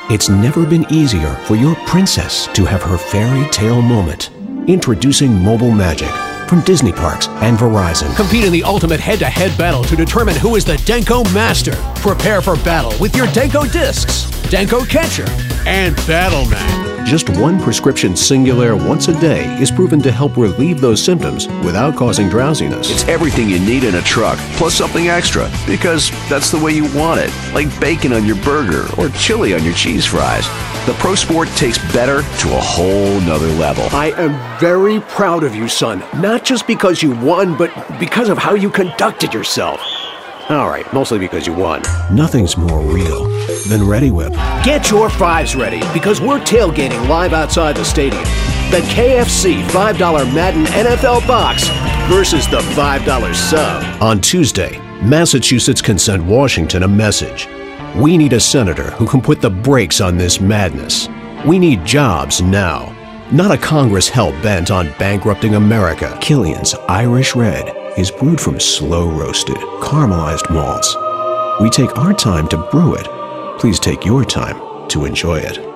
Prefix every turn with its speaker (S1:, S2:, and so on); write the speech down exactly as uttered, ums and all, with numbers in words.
S1: It's never been easier for your princess to have her fairy tale moment. Introducing Mobile Magic from Disney Parks and Verizon.
S2: Compete in the ultimate head-to-head battle to determine who is the Denko Master. Prepare for battle with your Denko Discs, Denko Catcher, and Battleman.
S1: Just one prescription Singulair once a day is proven to help relieve those symptoms without causing drowsiness.
S3: It's everything you need in a truck, plus something extra, because that's the way you want it. Like bacon on your burger or chili on your cheese fries. The Pro Sport takes better to a whole nother level.
S1: I am very proud of you, son. Not just because you won, but because of how you conducted yourself. All right, mostly because you won. Nothing's more real than Reddi-wip. Get your fives ready, because we're tailgating live outside the stadium. The K F C five dollar Madden N F L box versus the five dollar sub. On Tuesday, Massachusetts can send Washington a message. We need a senator who can put the brakes on this madness. We need jobs now, not a Congress hell-bent on bankrupting America. Killian's Irish Red is brewed from slow-roasted, caramelized malts. We take our time to brew it. Please take your time to enjoy it.